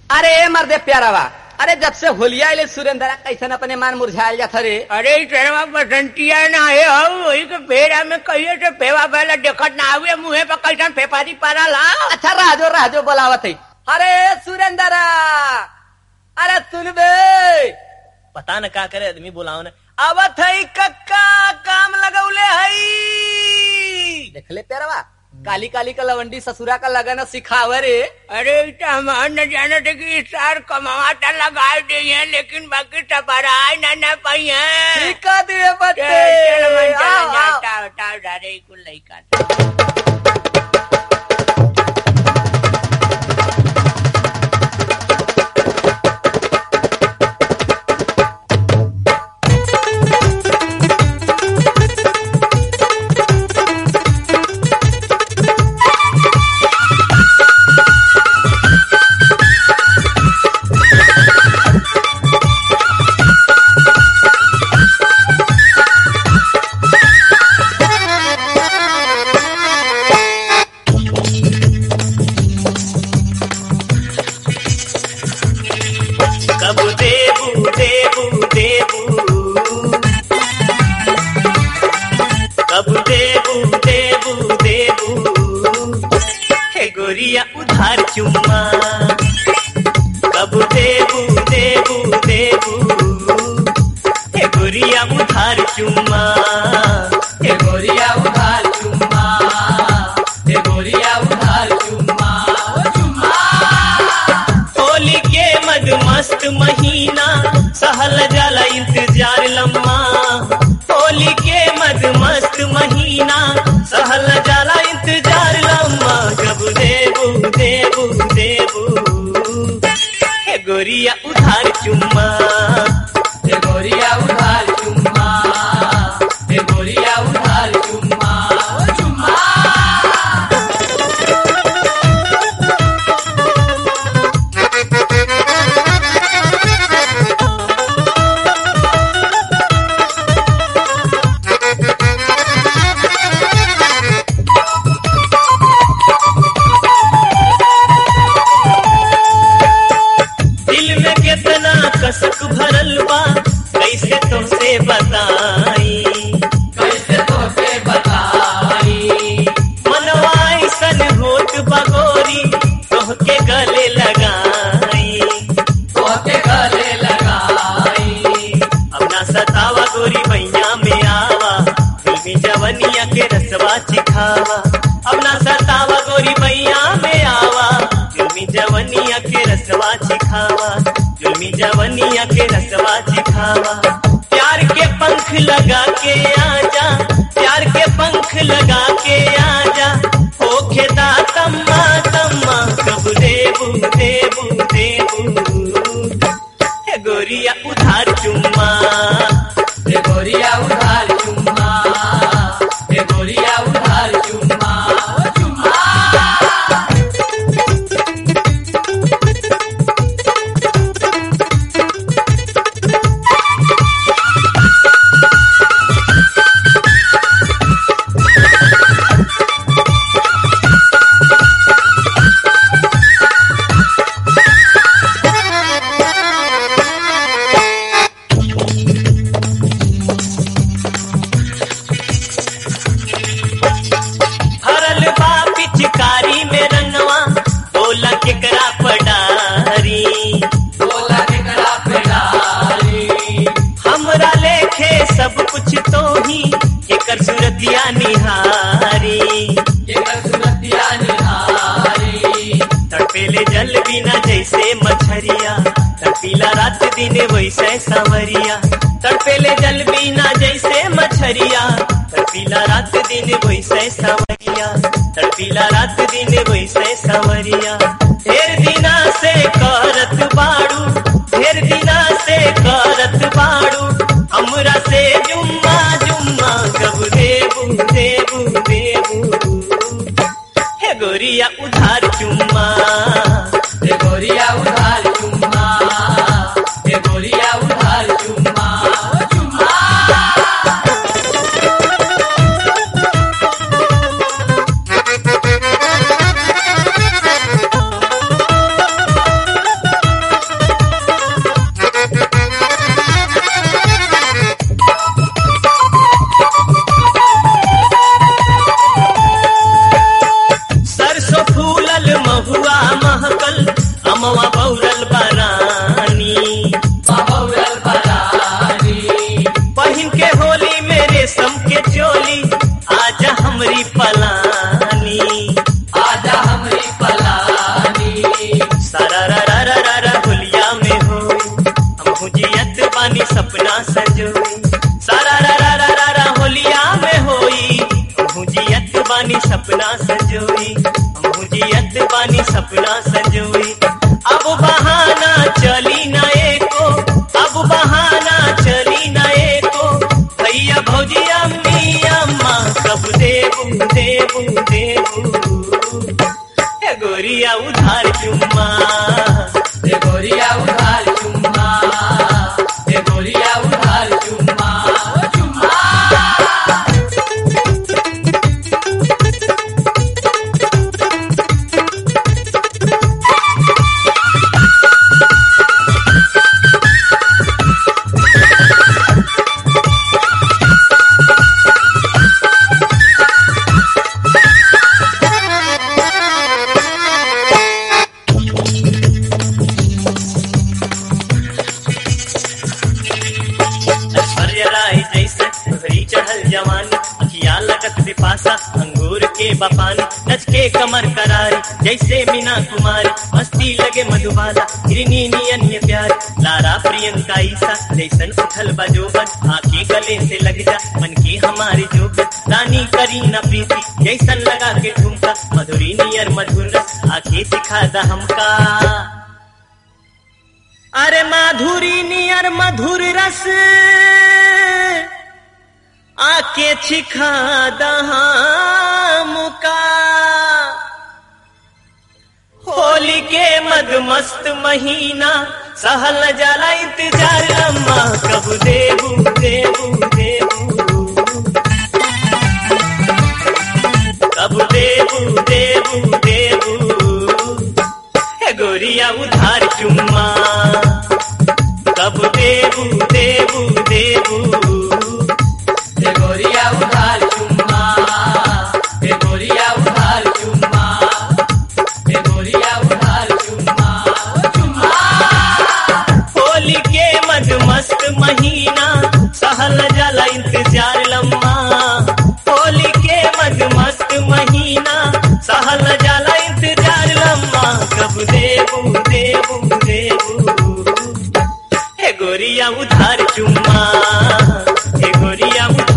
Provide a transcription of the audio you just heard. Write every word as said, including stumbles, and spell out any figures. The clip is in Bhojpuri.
अरे मर्दे प्यारावा, अरे जब से होलिया आइले सुरेंद्र कैसन अपने मान मुरझायल जाता रे। अरे तेरा बसंतिया ना है हो वही के फेरा में कहिए से फेवा पहले देखत ना आवे मुंहे पर कैसन फेफारी पारा ला। अच्छा राजो राजो बोलावत है। अरे सुरेंद्र, अरे सुन बे, पता न का करे आदमी बोलाओ न। आवत है कक्का काम लगौले है। देख ले प्यारावा, काली काली का लवंडी ससुरा का लगन सिखावे रे। अरे हम न जाने थे कि सार कमावाटा लगा दिए लेकिन बाकी टपराई ना ना पाई है। ठीक है दिए बच्चे। चल मन चल जाता उठा डारे कुल लइका। उधार चुम्मा कब देबू देबू देबू हे गोरिया उधार चुम्मा हे गोरिया उधार चुम्मा, हे गोरिया उधार चुम्मा, चुम्मा। होली के मद मस्त महीना सहल जाला इंतजार लम्मा। होली के मद मस्त महीना सहल जाला इंतजार लम्मा। कब देबू देबू देबू हे गोरिया उधार चुम्मा, हे गोरिया उधार चुम्मा, हे गोरिया उधार चुम्मा, चुम्मा। कसक भरल बा कैसे तुमसे बताई, कैसे तुमसे बताई। मनवाई सन होत बगोरी तोहके गले लगाई, तोहके गले लगाई। अपना सतावा गोरी भैया में आवा फिल्मी जवनिया के रसवा चिखावा। अपना सतावा गोरी भैया में आवा फिल्मी जवनिया के रसवा चिखावा। जुल्मी जवनिया के रसवा चिखावा। प्यार के पंख लगा के आजा, प्यार के पंख लगा के आजा। होखे दा तम्मा तम्मा कब देबू देबू देबू हे गोरिया उधार चुम्मा, हे गोरिया उधार चुम्मा, हे गोरिया उधार चुम्मा, चुम्मा। सब कुछ तो ही एकर सूरतिया निहारी, एकर सूरतिया निहारी। तड़पेले जल बिना जैसे मछरिया तड़पीला रात दिन वैसे सांवरिया। तड़पेले जल बिना जैसे मछरिया तड़पीला रात दिन वैसे सांवरिया। तड़पीला रात दिन वैसे सांवरिया। ढेर दिना से करत बाड़ू, ढेर दिना से करत बाड़ू हमरा से जुम्मा जुम्मा। कब देबू देबू देबू हे गोरिया उधार चुम्मा, हे गोरिया उधार चुम्मा, हे गोरिया उधार चुम्मा, चुम्मा। सारा रा रा रा रा रा होलिया में होई हमहू जियत बानी सपना संजोई सारा रा रा रा रा रा होलिया में होई हमहू जियत बानी सपना संजोई हमहू जियत बानी सपना संजोई अब बहाना चली ना एको अब बहाना चली ना एको भैया भौजी अम्मी अम्मा कब देबू देबू देबू हे गोरिया उधार चुम्मा हे गोरिया उधार चुम्मा हे गोरिया उधार चुम्मा चुम्मा जवानी अखिया लगत पिपासा अंगूर के बपानी नच के कमर करारी जैसे मीना कुमारी मस्ती लगे मधुबाला हिरनी नियन ये प्यारी लारा प्रियंका ईसा जैसन उथल बजोबन आंखें गले से लग जा मन की हमारी जोबन रानी करीना प्रीति जैसन लगा के ठुमका मधुरी नियर मधुर रस आंखें सिखा दा हमका अरे माधुरी नियर मधुर रस आके छिखा दहा मुका होली के मदमस्त महीना सहल जाला इंतजार अम्मा कब देबू देबू देबू कब देबू देबू देबू हे गोरिया उधार चुम्मा कब देबू देबू देबू हे गोरिया उधार चुम्मा हे गोरिया उधार चुम्मा हे गोरिया उधार चुम्मा चुम्मा होली के मदमस्त महीना सहल जाला इंतजार लम्मा होली के मदमस्त महीना सहल जाला इंतजार लम्मा कब देबू देबू देबू हे गोरिया उधार चुम्मा हे गोरिया उधार